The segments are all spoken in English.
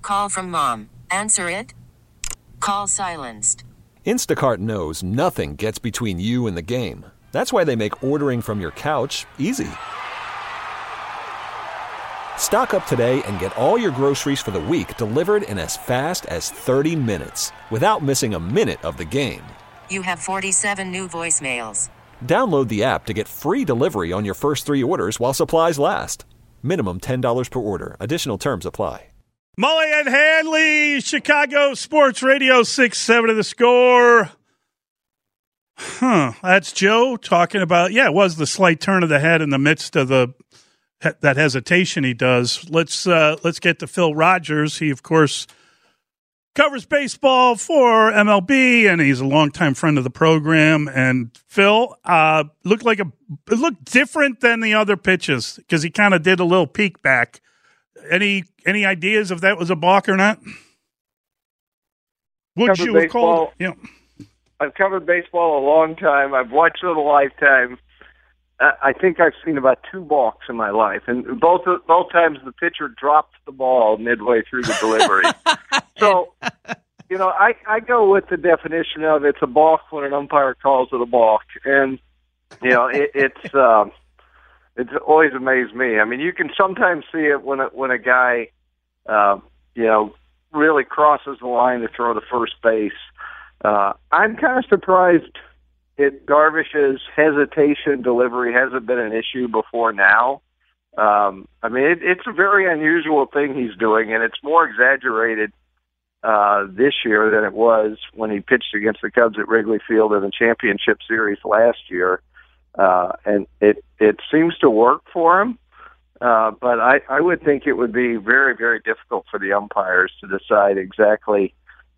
call from mom. Answer it. Call silenced. Instacart knows nothing gets between you and the game. That's why they make ordering from your couch easy. Stock up today and get all your groceries for the week delivered in as fast as 30 minutes without missing a minute of the game. You have 47 new voicemails. Download the app to get free delivery on your first 3 orders while supplies last. Minimum $10 per order. Additional terms apply. Mully and Hanley, Chicago Sports Radio 6-7 of the Score. That's Joe talking about, it was the slight turn of the head in the midst of that hesitation he does. Let's get to Phil Rogers. He, of course, covers baseball for MLB, and he's a longtime friend of the program. And Phil, it looked different than the other pitches because he kind of did a little peek back. Any ideas if that was a balk or not? Would you have called? Yeah. I've covered baseball a long time. I've watched it a lifetime. I think I've seen about 2 balks in my life, and both times the pitcher dropped the ball midway through the delivery. So, I go with the definition of it's a balk when an umpire calls it a balk, and it's always amazed me. I mean, you can sometimes see it when a guy, really crosses the line to throw to first base. I'm kind of surprised Darvish's hesitation delivery hasn't been an issue before now. It's a very unusual thing he's doing, and it's more exaggerated this year than it was when he pitched against the Cubs at Wrigley Field in the championship series last year. And it seems to work for him, but I would think it would be very, very difficult for the umpires to decide exactly,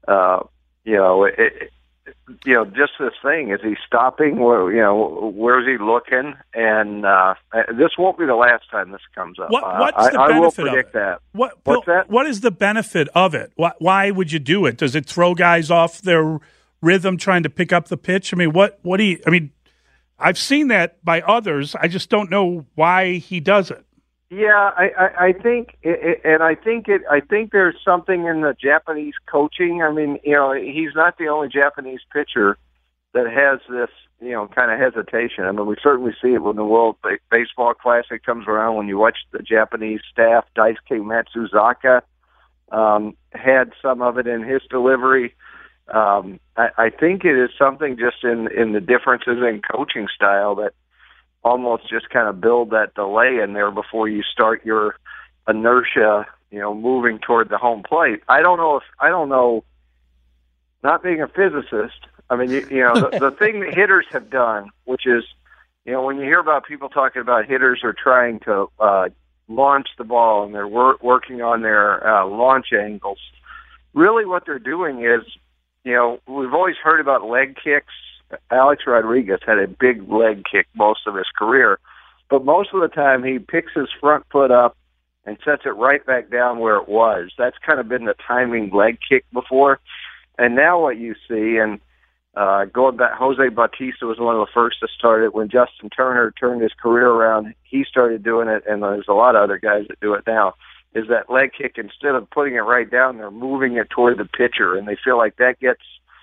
just this thing. Is he stopping? Where's he looking? And this won't be the last time this comes up. What's the benefit I will predict of it? that. What's that? What is the benefit of it? Why would you do it? Does it throw guys off their rhythm trying to pick up the pitch? I've seen that by others. I just don't know why he does it. Yeah, I think there's something in the Japanese coaching. I mean, he's not the only Japanese pitcher that has this, kind of hesitation. I mean, we certainly see it when the World Baseball Classic comes around. When you watch the Japanese staff, Daisuke Matsuzaka had some of it in his delivery. I think it is something just in the differences in coaching style that almost just kind of build that delay in there before you start your inertia, moving toward the home plate. I don't know, not being a physicist, I mean, the thing that hitters have done, which is, when you hear about people talking about hitters are trying to launch the ball and they're working on their launch angles, really what they're doing is, we've always heard about leg kicks. Alex Rodriguez had a big leg kick most of his career, but most of the time he picks his front foot up and sets it right back down where it was. That's kind of been the timing leg kick before. And now what you see, and going back, Jose Bautista was one of the first to start it. When Justin Turner turned his career around, he started doing it, and there's a lot of other guys that do it now, is that leg kick, instead of putting it right down, they're moving it toward the pitcher, and they feel like that gets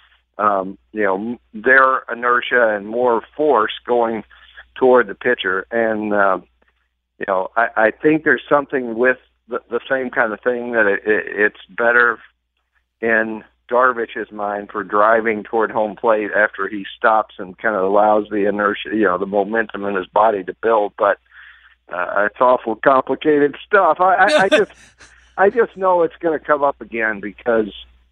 their inertia and more force going toward the pitcher. And, I think there's something with the same kind of thing that it's better in Darvish's mind for driving toward home plate after he stops and kind of allows the inertia, the momentum in his body to build. But it's awful complicated stuff. I just know it's going to come up again because,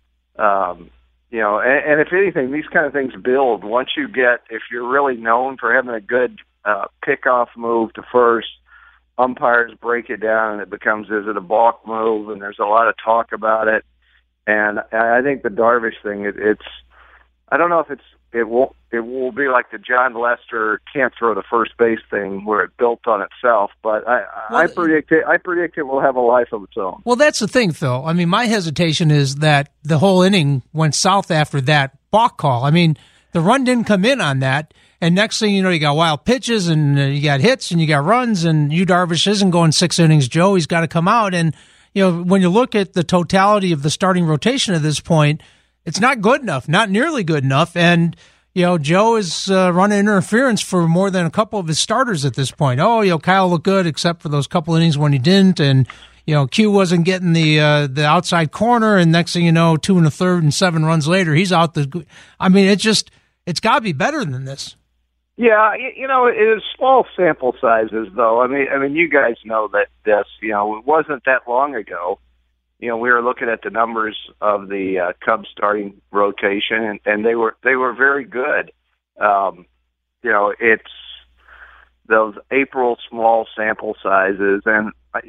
and if anything, these kind of things build. Once you get, if you're really known for having a good pickoff move to first, umpires break it down and it becomes, is it a balk move? And there's a lot of talk about it. And I think the Darvish thing, I don't know if it will be like the John Lester can't throw the first base thing where it built on itself, but I predict it will have a life of its own. Well, that's the thing, Phil. I mean, my hesitation is that the whole inning went south after that balk call. I mean, the run didn't come in on that, and next thing you know, you got wild pitches, and you got hits, and you got runs, and Darvish isn't going 6 innings, Joe. He's got to come out, and when you look at the totality of the starting rotation at this point, it's not good enough, not nearly good enough. And, Joe is running interference for more than a couple of his starters at this point. Kyle looked good except for those couple innings when he didn't. And, Q wasn't getting the outside corner. And next thing you know, 2 1/3 and 7 runs later, he's out. It's got to be better than this. Yeah, it is small sample sizes, though. I mean, you guys know that this. It wasn't that long ago. We were looking at the numbers of the Cubs starting rotation, and they were very good. It's those April small sample sizes, and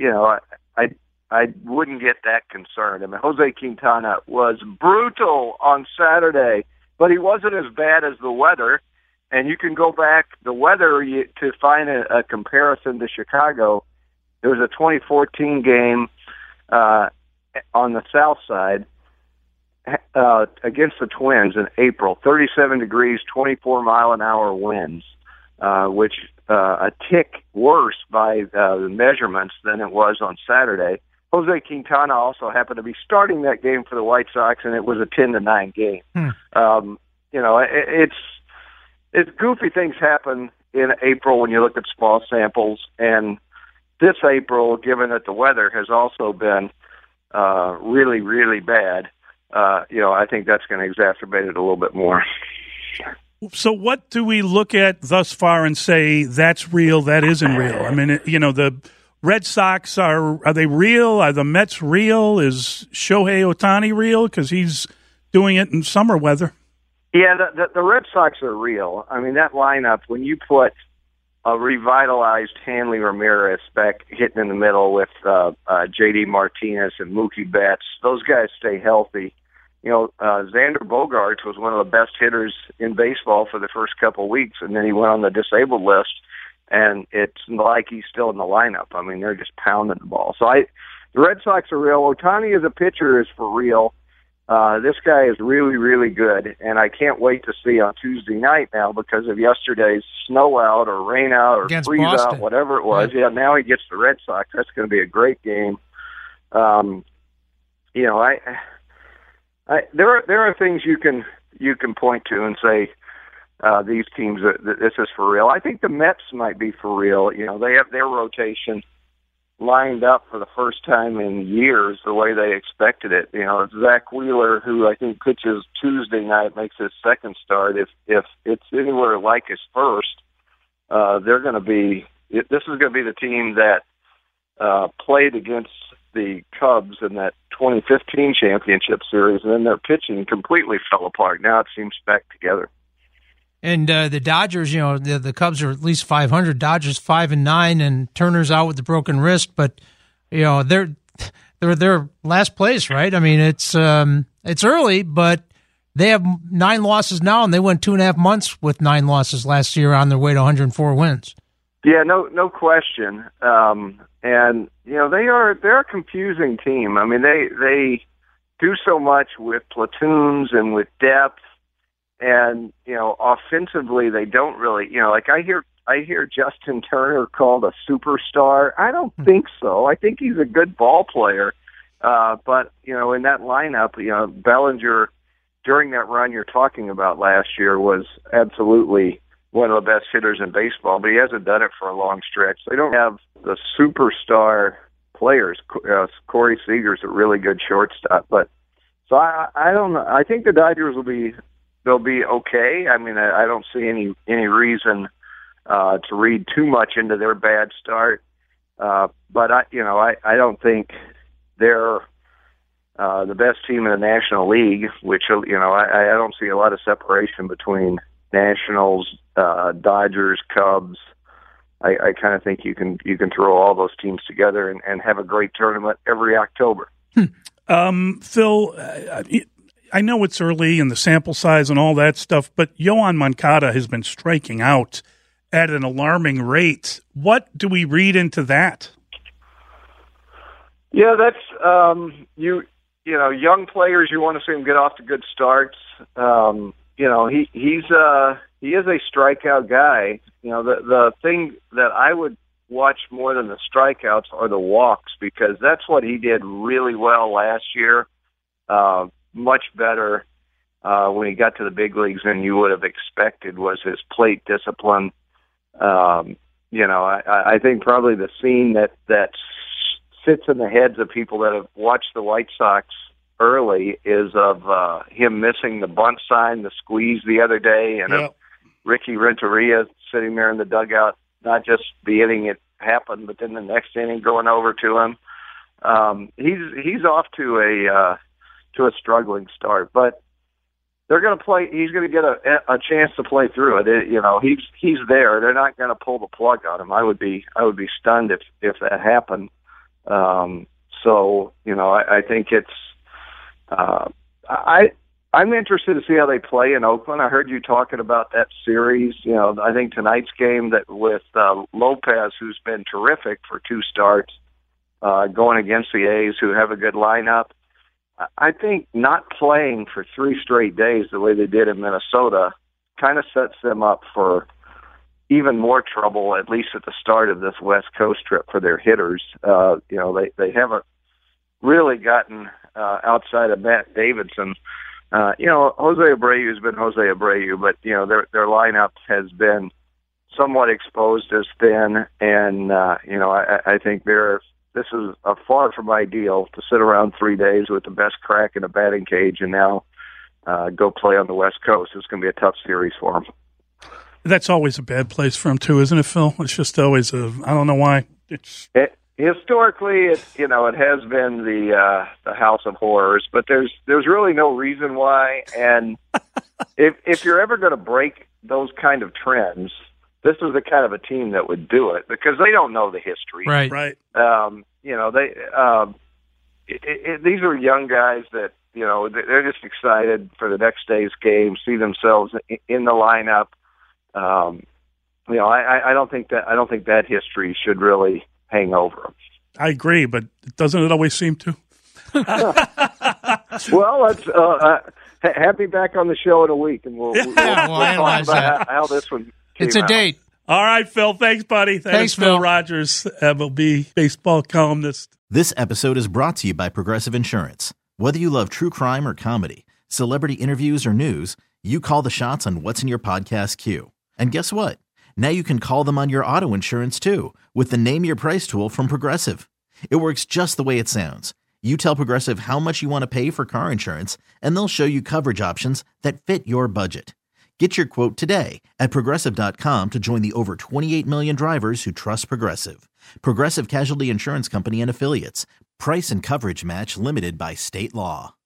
I wouldn't get that concerned. I mean, Jose Quintana was brutal on Saturday, but he wasn't as bad as the weather. And you can go back the weather to find a comparison to Chicago. There was a 2014 game on the south side against the Twins in April, 37 degrees, 24-mile-an-hour winds, which a tick worse by the measurements than it was on Saturday. Jose Quintana also happened to be starting that game for the White Sox, and it was a 10-9 game. It's goofy things happen in April when you look at small samples, and this April, given that the weather has also been really, really bad, I think that's going to exacerbate it a little bit more. So what do we look at thus far and say that's real, that isn't real? I mean, the Red Sox, are they real? Are the Mets real? Is Shohei Ohtani real? Because he's doing it in summer weather. Yeah, the Red Sox are real. I mean, that lineup, when you put a revitalized Hanley Ramirez back hitting in the middle with J.D. Martinez and Mookie Betts, those guys stay healthy. Xander Bogaerts was one of the best hitters in baseball for the first couple of weeks, and then he went on the disabled list, and it's like he's still in the lineup. I mean, they're just pounding the ball. So the Red Sox are real. Ohtani as a pitcher is for real. This guy is really, really good, and I can't wait to see on Tuesday night now because of yesterday's snow out or rain out or against freeze Boston. out, whatever it was. Right. Yeah, now he gets the Red Sox. That's going to be a great game. There are things you can point to and say these teams this is for real. I think the Mets might be for real. They have their rotation lined up for the first time in years the way they expected it. Zach Wheeler, who I think pitches Tuesday night, makes his second start. If it's anywhere like his first, they're going to be. This is going to be the team that played against the Cubs in that 2015 championship series, and then their pitching completely fell apart. Now it seems back together. And the Dodgers, the Cubs are at least 500. Dodgers 5-9, and Turner's out with the broken wrist. But they're last place, right? I mean, it's early, but they have 9 losses now, and they went 2.5 months with 9 losses last year on their way to 104 wins. Yeah, no question. And they're a confusing team. I mean, they do so much with platoons and with depth. And, offensively, they don't really, I hear Justin Turner called a superstar. I don't think so. I think he's a good ball player. But, in that lineup, Bellinger, during that run you're talking about last year, was absolutely one of the best hitters in baseball, but he hasn't done it for a long stretch. They don't have the superstar players. Corey Seager's a really good shortstop. But, so I don't know. I think the Dodgers they'll be okay. I mean, I don't see any reason to read too much into their bad start. But I don't think they're the best team in the National League, which I don't see a lot of separation between Nationals, Dodgers, Cubs. I kind of think you can throw all those teams together and have a great tournament every October. Phil, I know it's early and the sample size and all that stuff, but Yoan Moncada has been striking out at an alarming rate. What do we read into that? Yeah, that's young players. You want to see them get off to good starts. He is a strikeout guy. The thing that I would watch more than the strikeouts or the walks, because that's what he did really well last year. Much better when he got to the big leagues than you would have expected was his plate discipline. I think probably the scene that sits in the heads of people that have watched the White Sox early is of him missing the bunt sign, the squeeze the other day, and of Ricky Renteria sitting there in the dugout, not just letting it happen, but then the next inning going over to him. He's off to a struggling start, but they're going to play. He's going to get a chance to play through it. He's there. They're not going to pull the plug on him. I would be stunned if that happened. I think it's. I'm interested to see how they play in Oakland. I heard you talking about that series. I think tonight's game that with Lopez, who's been terrific for 2 starts, going against the A's, who have a good lineup. I think not playing for 3 straight days the way they did in Minnesota kind of sets them up for even more trouble, at least at the start of this West Coast trip for their hitters. They haven't really gotten outside of Matt Davidson. Jose Abreu has been Jose Abreu, but their lineup has been somewhat exposed as thin, and I think this is a far from ideal to sit around 3 days with the best crack in a batting cage and now go play on the West Coast. It's going to be a tough series for them. That's always a bad place for him too, isn't it, Phil? It's just always I don't know why. Historically, it has been the House of Horrors, but there's really no reason why. And if you're ever going to break those kind of trends, this is the kind of a team that would do it, because they don't know the history. Right. These are young guys that they're just excited for the next day's game, see themselves in the lineup. I don't think that history should really hang over them. I agree, but doesn't it always seem to? Well, let's have me back on the show in a week, and we'll analyze about how this one came It's a out. date. All right, Phil. Thanks, buddy. Thanks, Phil Phil. Rogers, MLB baseball columnist. This episode is brought to you by Progressive Insurance. Whether you love true crime or comedy, celebrity interviews or news, you call the shots on what's in your podcast queue. And guess what? Now you can call them on your auto insurance too with the Name Your Price tool from Progressive. It works just the way it sounds. You tell Progressive how much you want to pay for car insurance, and they'll show you coverage options that fit your budget. Get your quote today at Progressive.com to join the over 28 million drivers who trust Progressive. Progressive Casualty Insurance Company and Affiliates. Price and coverage match limited by state law.